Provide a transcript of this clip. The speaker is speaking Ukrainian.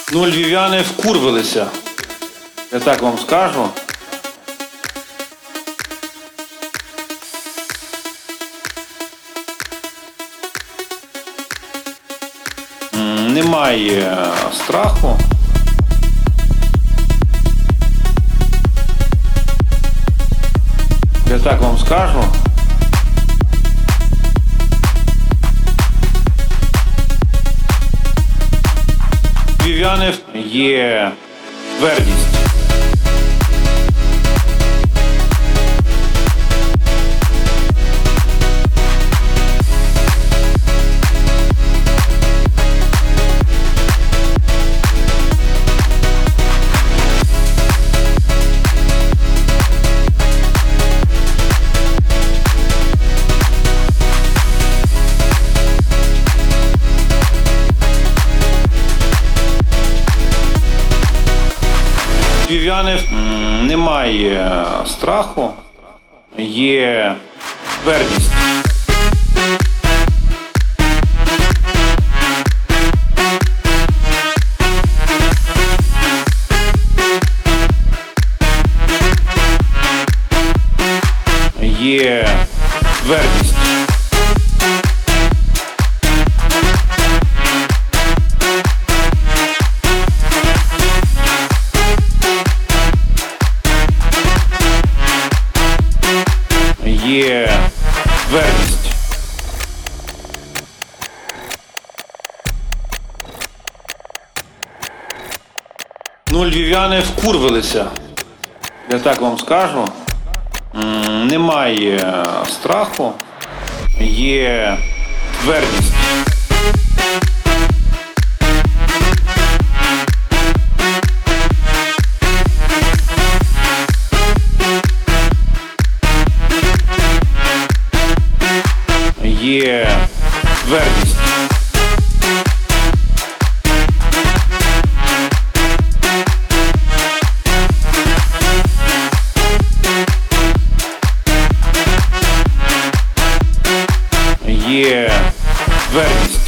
Ну, львів'яни вкурвилися. Я так вам скажу. Немає страху. Я так вам скажу. Львів'яни є твердість. Львів'яни немає страху, є твердість. Є твердість. Є твердість. Ну, львів'яни вкурвилися. Я так вам скажу. Немає страху, є твердість. Є твердість. Є твердість.